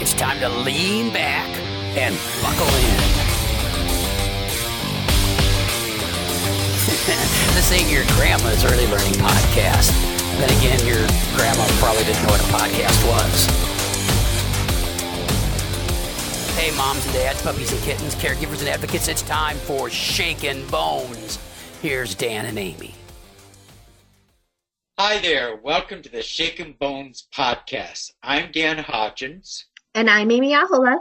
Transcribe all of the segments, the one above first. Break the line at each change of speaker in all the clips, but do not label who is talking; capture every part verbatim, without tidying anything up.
It's time to lean back and buckle in. This ain't your grandma's early learning podcast. Then again, your grandma probably didn't know what a podcast was. Hey, moms and dads, puppies and kittens, caregivers and advocates, it's time for Shakin' Bones. Here's Dan and Amy.
Hi there. Welcome to the Shakin' Bones podcast. I'm Dan Hodgins.
And I'm Amy Ahola.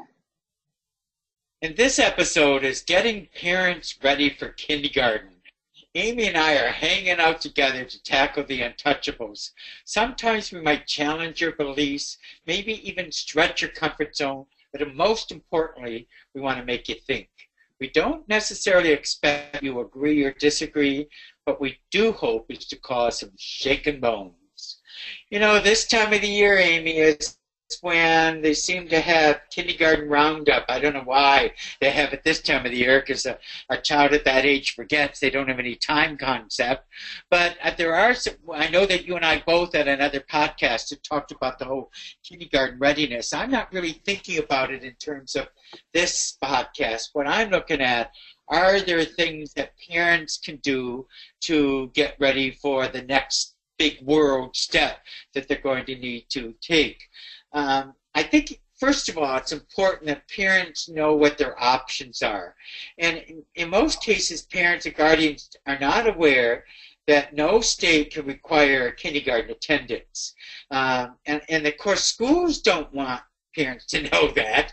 And this episode is getting parents ready for kindergarten. Amy and I are hanging out together to tackle the untouchables. Sometimes we might challenge your beliefs, maybe even stretch your comfort zone, but most importantly, we want to make you think. We don't necessarily expect you to agree or disagree, but we do hope is to cause some shaken bones. You know, this time of the year, Amy, is when they seem to have kindergarten roundup. I don't know why they have it this time of the year, because a, a child at that age forgets. They don't have any time concept. But uh, there are some, I know that you and I both had another podcast that talked about the whole kindergarten readiness. I'm not really thinking about it in terms of this podcast. What I'm looking at, are there things that parents can do to get ready for the next big world step that they're going to need to take? Um, I think, first of all, it's important that parents know what their options are. And in, in most cases, parents and guardians are not aware that no state can require kindergarten attendance. Um, and, and, of course, schools don't want parents to know that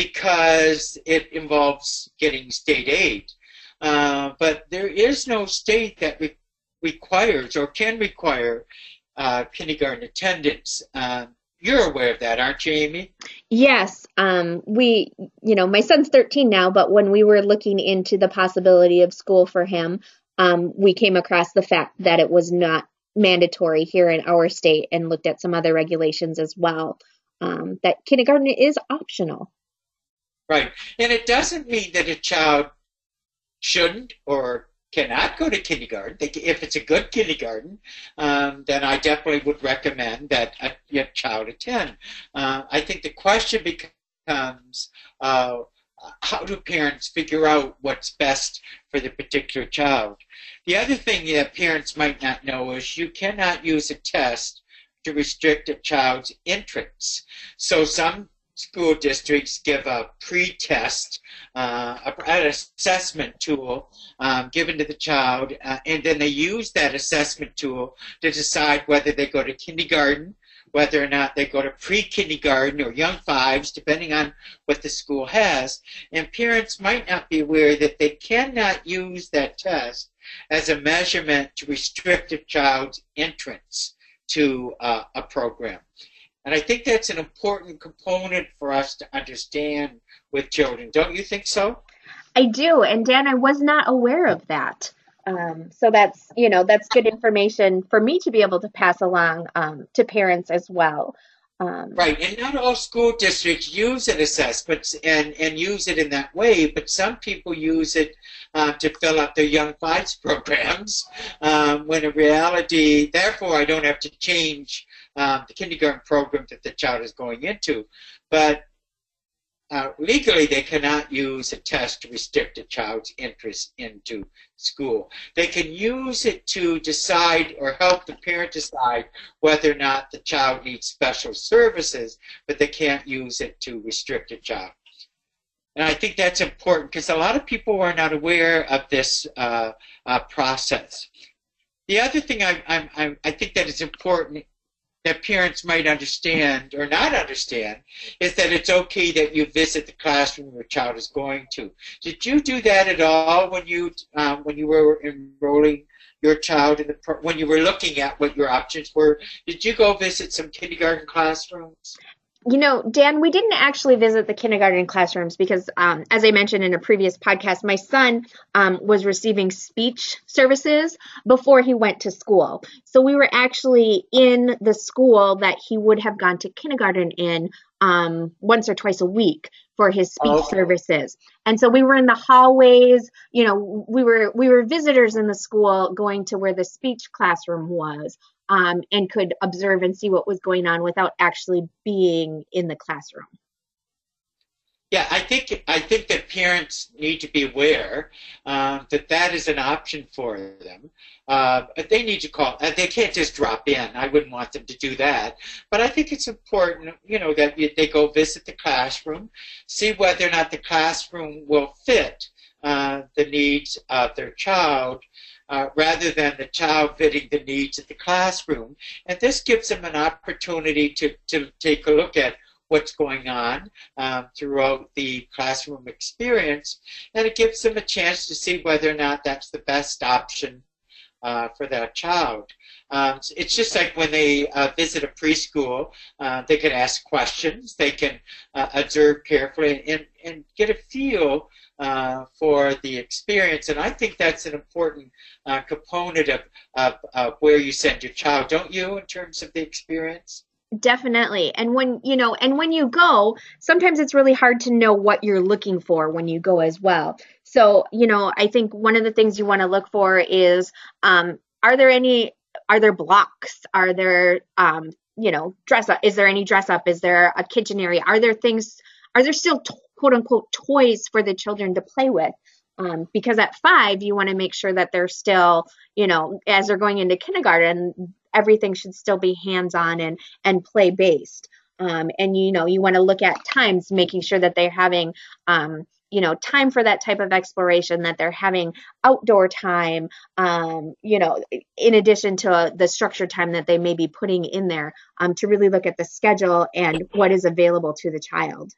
because it involves getting state aid. Uh, but there is no state that re- requires or can require uh, kindergarten attendance. Um, You're aware of that, aren't you, Amy?
Yes. Um, we, you know, my son's thirteen now, but when we were looking into the possibility of school for him, um, we came across the fact that it was not mandatory here in our state and looked at some other regulations as well, um, that kindergarten is optional.
Right. And it doesn't mean that a child shouldn't or cannot go to kindergarten. They, if it's a good kindergarten, um, then I definitely would recommend that a, your child attend. Uh, I think the question becomes, uh, how do parents figure out what's best for the particular child? The other thing that parents might not know is you cannot use a test to restrict a child's entrance. So some school districts give a pre-test, uh, an assessment tool um, given to the child, uh, and then they use that assessment tool to decide whether they go to kindergarten, whether or not they go to pre-kindergarten or young fives, depending on what the school has. And parents might not be aware that they cannot use that test as a measurement to restrict a child's entrance to uh, a program. And I think that's an important component for us to understand with children. Don't you think so?
I do. And Dan, I was not aware of that. Um, so that's, you know, that's good information for me to be able to pass along um, to parents as well. Um,
right. And not all school districts use an assessment and, and use it in that way, but some people use it uh, to fill out their Young Fives programs, um, when in reality, therefore, I don't have to change Um, the kindergarten program that the child is going into. But uh, legally, they cannot use a test to restrict a child's interest into school. They can use it to decide or help the parent decide whether or not the child needs special services, but they can't use it to restrict a child. And I think that's important because a lot of people are not aware of this uh, uh, process. The other thing I, I, I, I think that is important that parents might understand or not understand is that it's okay that you visit the classroom your child is going to. Did you do that at all when you um, when you were enrolling your child in the pro- when you were looking at what your options were? Did you go visit some kindergarten classrooms?
You know, Dan, we didn't actually visit the kindergarten classrooms because, um, as I mentioned in a previous podcast, my son um, was receiving speech services before he went to school. So we were actually in the school that he would have gone to kindergarten in um, once or twice a week for his speech
Oh.
services. And so we were in the hallways, you know, we were we were visitors in the school going to where the speech classroom was. Um, and could observe and see what was going on without actually being in the classroom.
Yeah, I think I think that parents need to be aware um, that that is an option for them. Uh, but they need to call. Uh, they can't just drop in. I wouldn't want them to do that. But I think it's important, you know, that you, they go visit the classroom, see whether or not the classroom will fit uh, the needs of their child, uh, rather than the child fitting the needs of the classroom. And this gives them an opportunity to to take a look at what's going on um, throughout the classroom experience, and it gives them a chance to see whether or not that's the best option uh, for that child. Um, it's just like when they uh, visit a preschool, uh, they can ask questions, they can uh, observe carefully and, and get a feel uh, for the experience. And I think that's an important uh, component of, of, of where you send your child, don't you, in terms of the experience?
Definitely. And when, you know, and when you go, sometimes it's really hard to know what you're looking for when you go as well. So, you know, I think one of the things you want to look for is, um, are there any, are there blocks? Are there, um, you know, dress up? Is there any dress up? Is there a kitchen area? Are there things, are there still quote unquote toys for the children to play with? Um, because at five, you want to make sure that they're still, you know, as they're going into kindergarten, everything should still be hands-on and, and play-based. Um, and, you know, you want to look at times, making sure that they're having, um, you know, time for that type of exploration, that they're having outdoor time, um, you know, in addition to the structured time that they may be putting in there, um, to really look at the schedule and what is available to the child.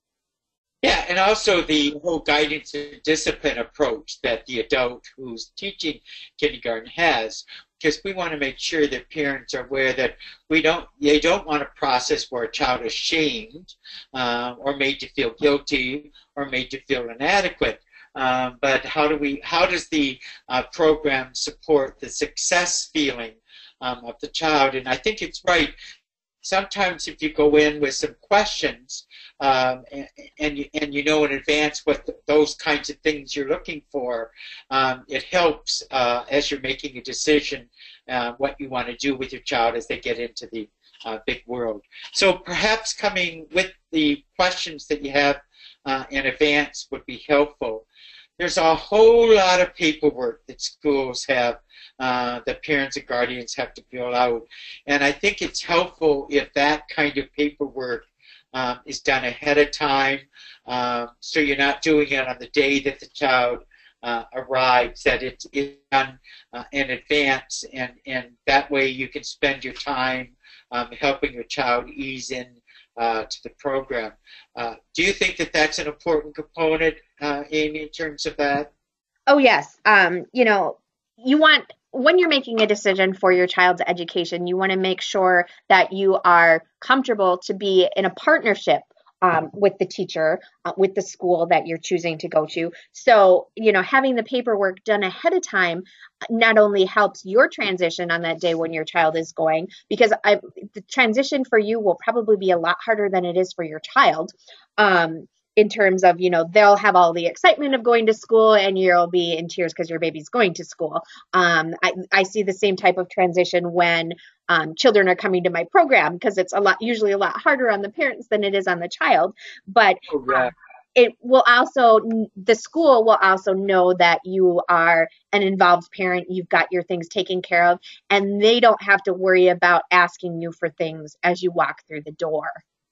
Yeah, and also the whole guidance and discipline approach that the adult who's teaching kindergarten has, because we want to make sure that parents are aware that we don't, they don't want a process where a child is shamed uh, or made to feel guilty or made to feel inadequate. Um, but how do we, how does the uh, program support the success feeling um, of the child? And I think it's right. Sometimes if you go in with some questions um, and, and, you, and you know in advance what the, those kinds of things you're looking for, um, it helps uh, as you're making a decision uh, what you want to do with your child as they get into the uh, big world. So perhaps coming with the questions that you have uh, in advance would be helpful. There's a whole lot of paperwork that schools have uh, that parents and guardians have to fill out. And I think it's helpful if that kind of paperwork um, is done ahead of time, uh, so you're not doing it on the day that the child uh, arrives, that it's, it's done uh, in advance, and, and that way you can spend your time um, helping your child ease in Uh, to the program. Uh, do you think that that's an important component, uh, Amy, in terms of that?
Oh, yes. Um, you know, you want, when you're making a decision for your child's education, you want to make sure that you are comfortable to be in a partnership um, with the teacher, uh, with the school that you're choosing to go to. So, you know, having the paperwork done ahead of time not only helps your transition on that day when your child is going, because I, the transition for you will probably be a lot harder than it is for your child. Um, in terms of, you know, they'll have all the excitement of going to school and you'll be in tears because your baby's going to school. Um, I, I see the same type of transition when um, children are coming to my program, because it's a lot, usually a lot harder on the parents than it is on the child. But
Oh, yeah.
um, it will also, the school will also know that you are an involved parent, you've got your things taken care of, and they don't have to worry about asking you for things as you walk through the door.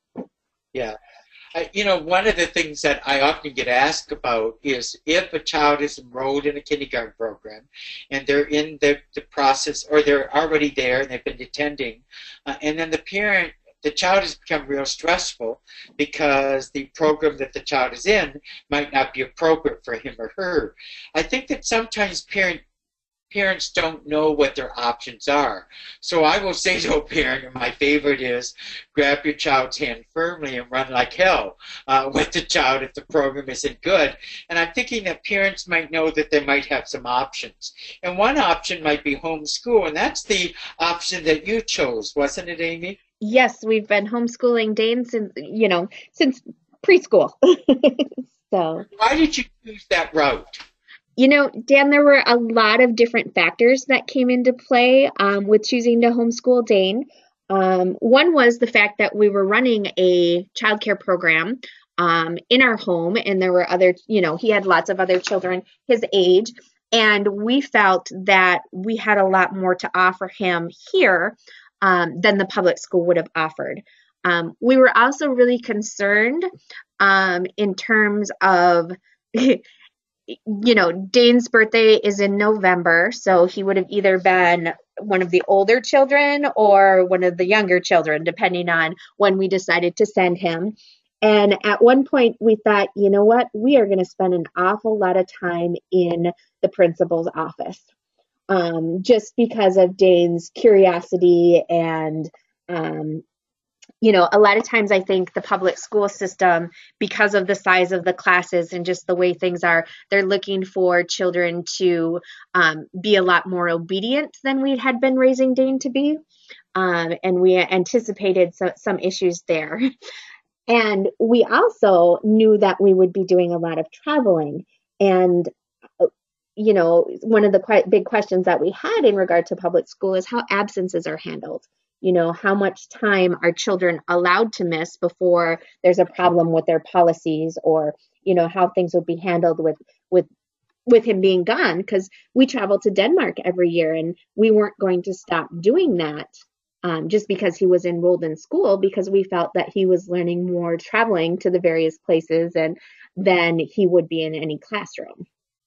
Yeah. I, you know, one of the things that I often get asked about is if a child is enrolled in a kindergarten program and they're in the, the process, or they're already there and they've been attending, uh, and then the parent, the child has become real stressful because the program that the child is in might not be appropriate for him or her. I think that sometimes parent parents don't know what their options are. So I will say to a parent, and my favorite is, grab your child's hand firmly and run like hell uh, with the child if the program isn't good. And I'm thinking that parents might know that they might have some options. And one option might be homeschool, and that's the option that you chose, wasn't it, Amy?
Yes, we've been homeschooling Dane since, you know, since preschool. So,
why did you choose that route?
You know, Dan, there were a lot of different factors that came into play um, with choosing to homeschool Dane. Um, one was the fact that we were running a childcare program um, in our home, and there were other, you know, he had lots of other children his age, and we felt that we had a lot more to offer him here um, than the public school would have offered. Um, we were also really concerned um, in terms of, you know, Dane's birthday is in November, so he would have either been one of the older children or one of the younger children, depending on when we decided to send him. And at one point we thought, you know what, we are going to spend an awful lot of time in the principal's office, um, just because of Dane's curiosity. And, um, you know, a lot of times I think the public school system, because of the size of the classes and just the way things are, they're looking for children to um, be a lot more obedient than we had been raising Dane to be. Um, and we anticipated so, some issues there. And we also knew that we would be doing a lot of traveling. And, you know, one of the quite big questions that we had in regard to public school is how absences are handled. You know, how much time are children allowed to miss before there's a problem with their policies, or, you know, how things would be handled with, with, with him being gone, because we travel to Denmark every year and we weren't going to stop doing that. Um, just because he was enrolled in school, because we felt that he was learning more traveling to the various places and than he would be in any classroom.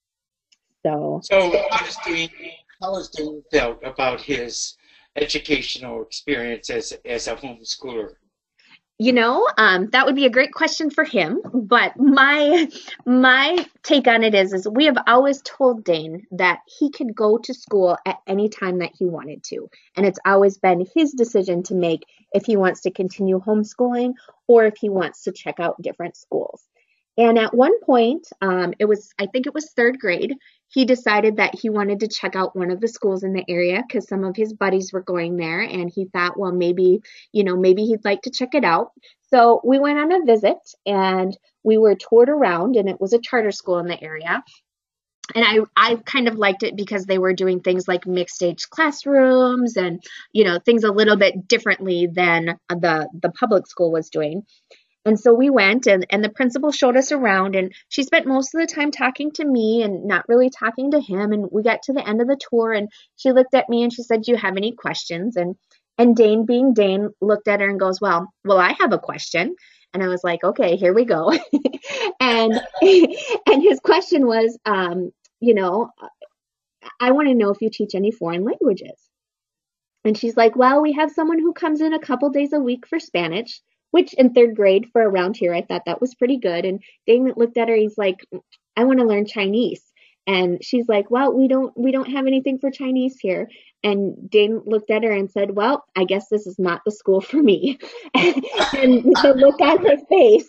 So,
so how does Dane, how has Dane felt about his educational experience as as a homeschooler?
You know, um, that would be a great question for him. But my my take on it is, is we have always told Dane that he could go to school at any time that he wanted to. And it's always been his decision to make if he wants to continue homeschooling or if he wants to check out different schools. And at one point, um, it was, I think it was third grade, he decided that he wanted to check out one of the schools in the area because some of his buddies were going there. And he thought, well, maybe, you know, maybe he'd like to check it out. So we went on a visit and we were toured around, and it was a charter school in the area. And I, I kind of liked it because they were doing things like mixed age classrooms and, you know, things a little bit differently than the, the public school was doing. And so we went, and, and the principal showed us around, and she spent most of the time talking to me and not really talking to him. And we got to the end of the tour, and she looked at me and she said, do you have any questions? And and Dane, being Dane, looked at her and goes, well, well, I have a question. And I was like, okay, here we go. and and his question was, um, you know, I want to know if you teach any foreign languages. And she's like, well, we have someone who comes in a couple days a week for Spanish, which in third grade for around here, I thought that was pretty good. And Dane looked at her, he's like, I want to learn Chinese. And she's like, well, we don't, we don't have anything for Chinese here. And Dane looked at her and said, well, I guess this is not the school for me. And the look on her face.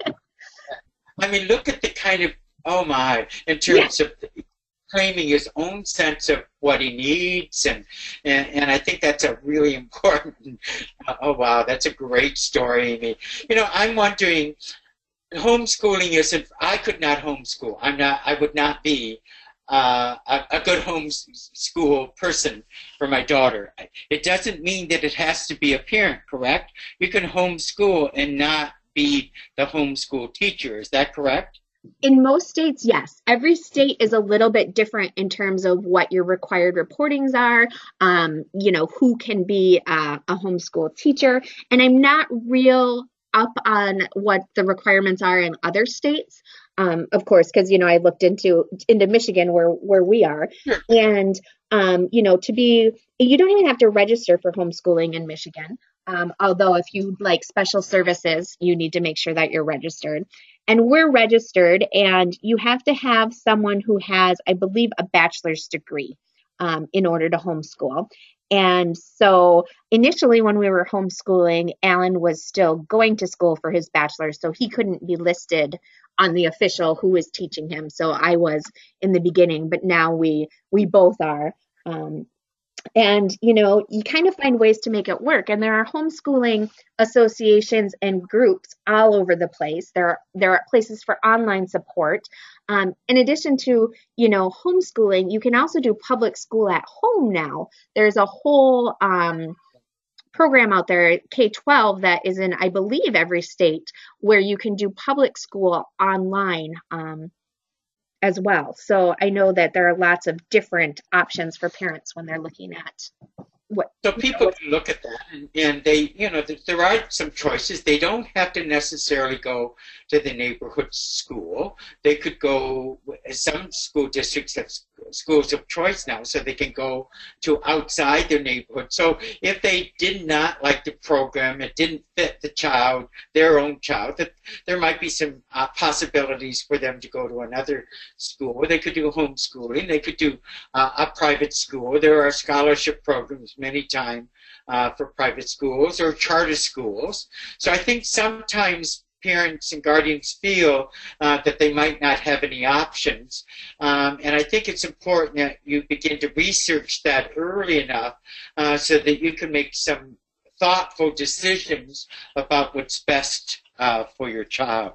I mean, look at the kind of, oh my, in terms yeah. of claiming his own sense of what he needs, and and, and I think that's a really important, uh, oh wow, that's a great story, Amy. You know, I'm wondering, homeschooling isn't, I could not homeschool. I'm not, I would not be uh, a, a good homeschool person for my daughter. It doesn't mean that it has to be a parent, correct? You can homeschool and not be the homeschool teacher, is that correct?
In most states, yes. Every state is a little bit different in terms of what your required reportings are, um, you know, who can be uh, a homeschool teacher. And I'm not real up on what the requirements are in other states, um, of course, because, you know, I looked into into Michigan where, where we are. Sure. And, um, you know, to be, you don't even have to register for homeschooling in Michigan. Um, although if you like special services, you need to make sure that you're registered. And we're registered, and you have to have someone who has, I believe, a bachelor's degree um, in order to homeschool. And so initially when we were homeschooling, Alan was still going to school for his bachelor's, so he couldn't be listed on the official who was teaching him. So I was in the beginning, but now we we both are. Um, And, you know, you kind of find ways to make it work. And there are homeschooling associations and groups all over the place. There are, there are places for online support. Um, in addition to, you know, homeschooling, you can also do public school at home now. There's a whole um, program out there, K twelve, that is in, I believe, every state, where you can do public school online um, as well. So I know that there are lots of different options for parents when they're looking at what.
So people can look at that, and, and they, you know, there are some choices. They don't have to necessarily go to the neighborhood school. They could go, some school districts have schools of choice now, so they can go to outside their neighborhood. So if they did not like the program, it didn't fit the child, their own child, that there might be some uh, possibilities for them to go to another school. They could do homeschooling. They could do uh, a private school. There are scholarship programs many times uh, for private schools or charter schools. So I think sometimes parents and guardians feel uh, that they might not have any options. Um, and I think it's important that you begin to research that early enough uh, so that you can make some thoughtful decisions about what's best uh, for your child.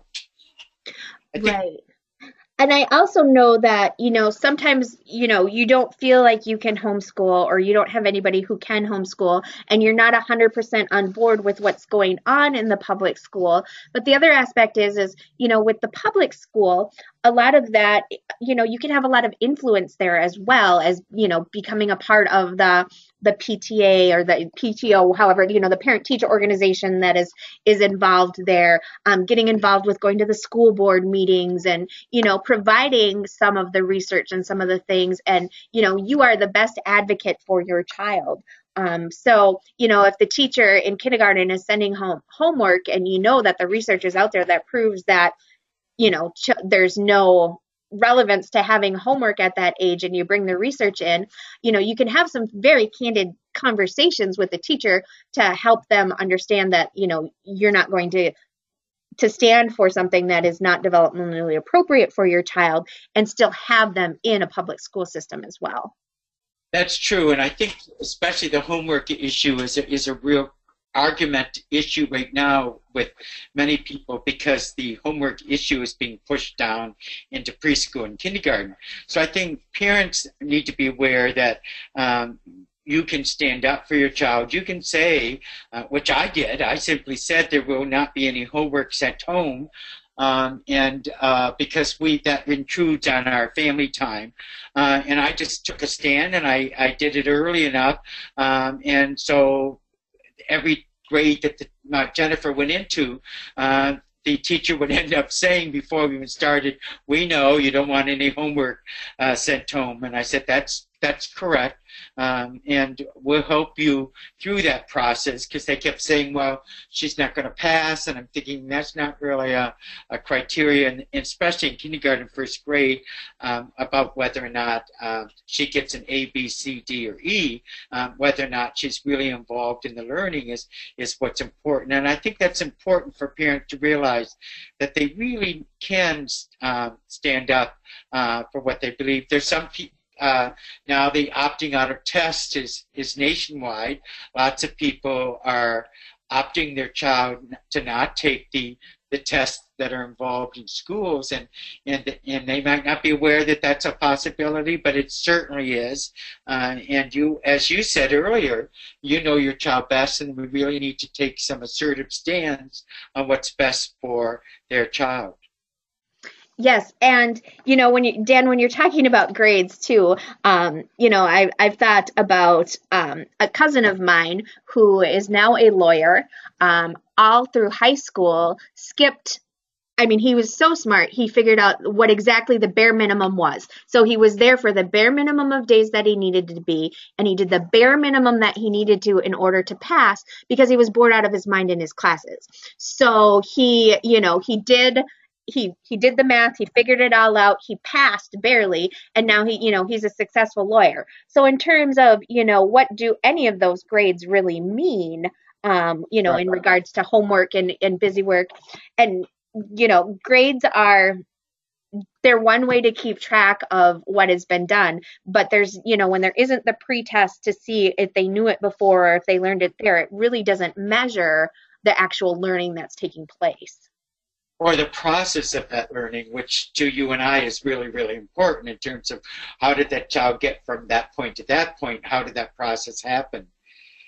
I think
Right. And I also know that, you know, sometimes, you know, you don't feel like you can homeschool, or you don't have anybody who can homeschool, and you're not one hundred percent on board with what's going on in the public school. But the other aspect is, is, you know, with the public school, a lot of that, you know, you can have a lot of influence there, as well as, you know, becoming a part of the the P T A or the P T O, however, you know, the parent teacher organization that is is involved there, um, getting involved with going to the school board meetings, and, you know, providing some of the research and some of the things. And, you know, you are the best advocate for your child. Um, so, you know, if the teacher in kindergarten is sending home homework, and you know that the research is out there that proves that, you know, ch- there's no relevance to having homework at that age, and you bring the research in, you know, you can have some very candid conversations with the teacher to help them understand that, you know, you're not going to to stand for something that is not developmentally appropriate for your child, and still have them in a public school system as well.
that's true. And I think especially the homework issue is a, is a real argument issue right now with many people, because the homework issue is being pushed down into preschool and kindergarten. So I think parents need to be aware that um, you can stand up for your child. You can say, uh, which I did, I simply said there will not be any homework sent home. Um, and uh, because we that intrudes on our family time. Uh, and I just took a stand, and I, I did it early enough. Um, and so every grade that the, uh, Jennifer went into, uh, the teacher would end up saying before we even started, we know you don't want any homework uh, sent home. And I said, that's that's correct. Um, and we'll help you through that process, because they kept saying, well, she's not going to pass. And I'm thinking that's not really a, a criteria, and, and especially in kindergarten, first grade, um, about whether or not uh, she gets an A, B, C, D, or E, um, whether or not she's really involved in the learning is, is what's important. And I think that's important for parents to realize, that they really can uh, stand up uh, for what they believe. There's some people, Uh, now the opting out of tests is, is nationwide. Lots of people are opting their child to not take the, the tests that are involved in schools, and, and, and they might not be aware that that's a possibility, but it certainly is. Uh, and you, as you said earlier, you know your child best, and we really need to take some assertive stands on what's best for their child.
Yes, and you know, when you, Dan, when you're talking about grades too, um, you know, I, I've thought about um, a cousin of mine who is now a lawyer. Um, all through high school, skipped. I mean, he was so smart. He figured out what exactly the bare minimum was. So he was there for the bare minimum of days that he needed to be, and he did the bare minimum that he needed to in order to pass, because he was bored out of his mind in his classes. So he, you know, he did. He he did the math, he figured it all out, he passed barely, and now he, you know, he's a successful lawyer. So in terms of, you know, what do any of those grades really mean, um, you know, in regards to homework and, and busy work, and, you know, grades are, they're one way to keep track of what has been done, but there's, you know, when there isn't the pretest to see if they knew it before or if they learned it there, it really doesn't measure the actual learning that's taking place.
Or the process of that learning, which to you and I is really, really important in terms of how did that child get from that point to that point? How did that process happen?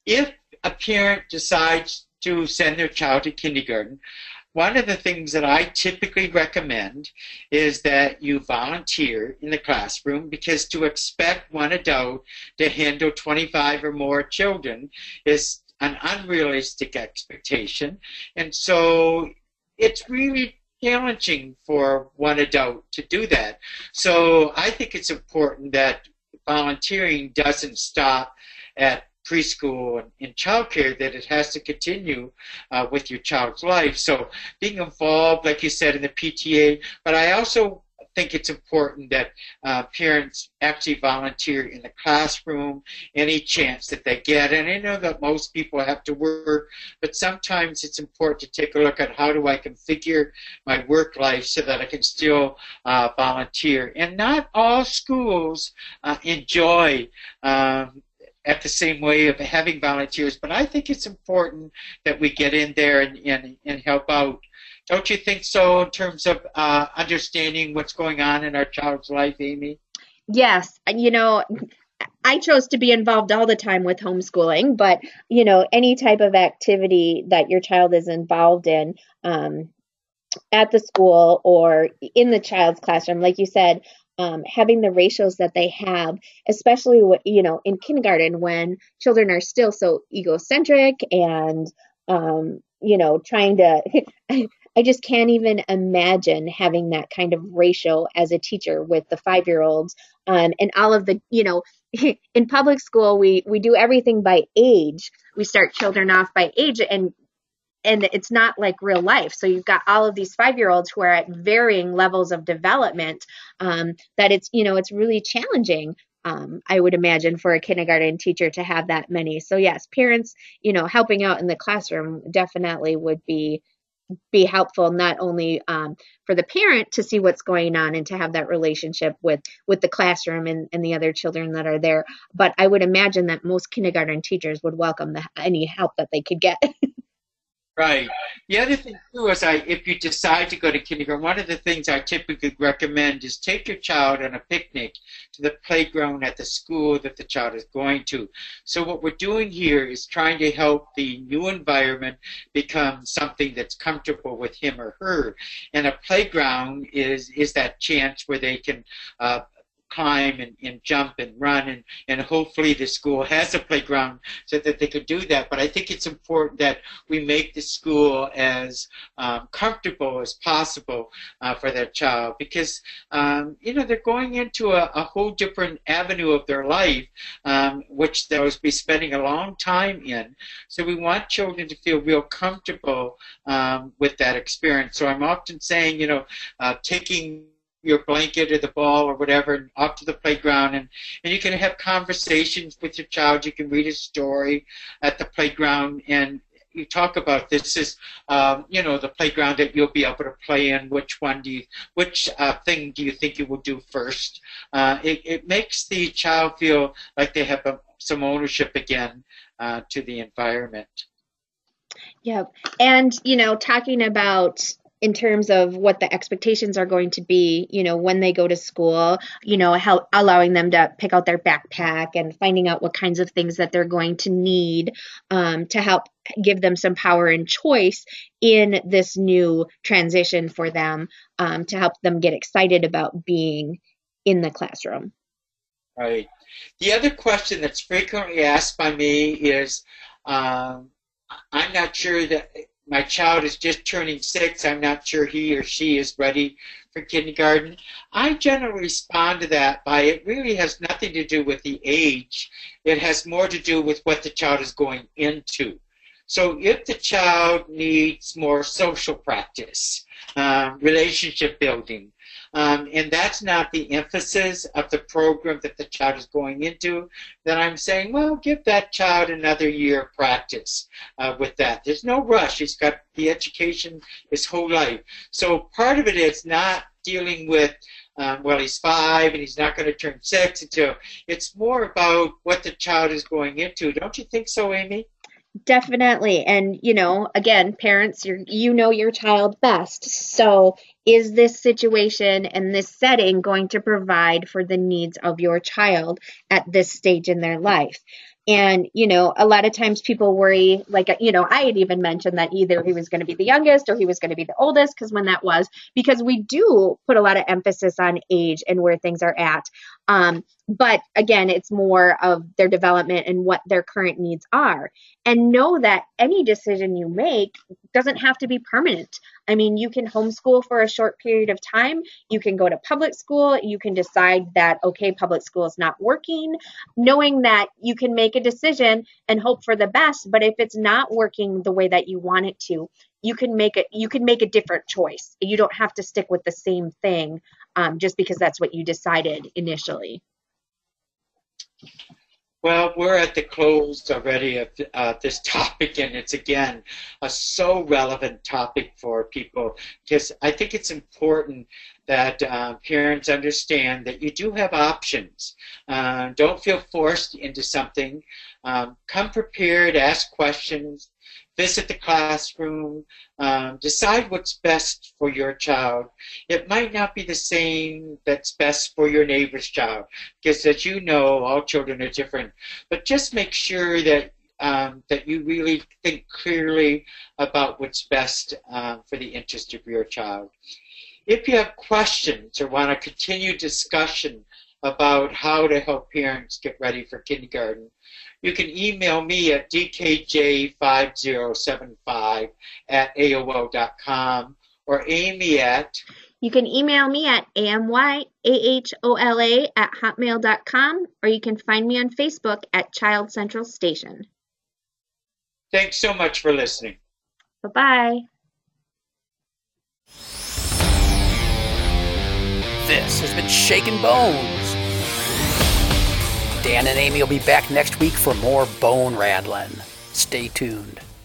if a parent decides to send their child to kindergarten, one of the things that I typically recommend is that you volunteer in the classroom, because to expect one adult to handle twenty-five or more children is an unrealistic expectation. And so it's really challenging for one adult to do that. So I think it's important that volunteering doesn't stop at preschool and in childcare, that it has to continue uh, with your child's life. So being involved, like you said, in the P T A, but I also think it's important that uh, parents actually volunteer in the classroom any chance that they get. And I know that most people have to work, but sometimes it's important to take a look at how do I configure my work life so that I can still uh, volunteer. And not all schools uh, enjoy um, at the same way of having volunteers, but I think it's important that we get in there and, and, and help out. Don't you think so, in terms of uh, understanding what's going on in our child's life, Amy?
Yes. You know, I chose to be involved all the time with homeschooling, but, you know, any type of activity that your child is involved in um, at the school or in the child's classroom, like you said, Um, having the ratios that they have, especially, you know, in kindergarten when children are still so egocentric and, um, you know, trying to, I, I just can't even imagine having that kind of ratio as a teacher with the five-year-olds um, and all of the, you know, in public school, we, we do everything by age. We start children off by age, and And it's not like real life. So you've got all of these five-year-olds who are at varying levels of development um, that it's, you know, it's really challenging, um, I would imagine, for a kindergarten teacher to have that many. So yes, parents, you know, helping out in the classroom definitely would be be helpful, not only um, for the parent to see what's going on and to have that relationship with, with the classroom and, and the other children that are there, but I would imagine that most kindergarten teachers would welcome the, any help that they could get.
Right. The other thing, too, is I, if you decide to go to kindergarten, one of the things I typically recommend is take your child on a picnic to the playground at the school that the child is going to. So what we're doing here is trying to help the new environment become something that's comfortable with him or her. And a playground is, is that chance where they can uh, climb and, and jump and run, and, and hopefully the school has a playground so that they could do that. But I think it's important that we make the school as um, comfortable as possible uh, for their child, because um, you know, they're going into a, a whole different avenue of their life, um, which they'll be spending a long time in. So we want children to feel real comfortable um, with that experience. So I'm often saying, you know, uh, taking your blanket or the ball or whatever and off to the playground, and, and you can have conversations with your child. You can read a story at the playground, and you talk about this is, um, you know, the playground that you'll be able to play in. Which one do you, which uh, thing do you think you will do first? Uh, it, it makes the child feel like they have a, some ownership again uh, to the environment.
Yeah, and you know, talking about in terms of what the expectations are going to be, you know, when they go to school, you know, how allowing them to pick out their backpack and finding out what kinds of things that they're going to need um, to help give them some power and choice in this new transition for them, um, to help them get excited about being in the classroom.
Right. The other question that's frequently asked by me is, um, I'm not sure that my child is just turning six. I'm not sure he or she is ready for kindergarten. I generally respond to that by, it really has nothing to do with the age. It has more to do with what the child is going into. So if the child needs more social practice, uh, relationship building, Um, and that's not the emphasis of the program that the child is going into, then I'm saying, well, give that child another year of practice uh, with that. There's no rush. He's got the education his whole life. So part of it is not dealing with, um, well, he's five and he's not going to turn six until, it's more about what the child is going into. Don't you think so, Amy?
Definitely. And, you know, again, parents, you're, you know your child best. So is this situation and this setting going to provide for the needs of your child at this stage in their life? And, you know, a lot of times people worry, like, you know, I had even mentioned that either he was going to be the youngest or he was going to be the oldest, because when that was, because we do put a lot of emphasis on age and where things are at. Um, but again, it's more of their development and what their current needs are. And know that any decision you make doesn't have to be permanent. I mean, you can homeschool for a short period of time. You can go to public school. You can decide that, okay, public school is not working, knowing that you can make a decision and hope for the best. But if it's not working the way that you want it to, you can make it, you can make a different choice. You don't have to stick with the same thing um, just because that's what you decided initially.
Well, we're at the close already of uh, this topic, and it's, again, a so relevant topic for people, because I think it's important that uh, parents understand that you do have options. Uh, don't feel forced into something. Um, come prepared, ask questions, visit the classroom, um, decide what's best for your child. It might not be the same that's best for your neighbor's child, because as you know, all children are different. But just make sure that um, that you really think clearly about what's best uh, for the interest of your child. If you have questions or want to continue discussion about how to help parents get ready for kindergarten, you can email me at d k j five zero seven five at A O L dot com or Amy at...
You can email me at A M Y A H O L A at hotmail dot com, or you can find me on Facebook at Child Central Station.
Thanks so much for listening.
Bye-bye.
This has been Shakin' Bones. Dan and Amy will be back next week for more bone rattling. Stay tuned.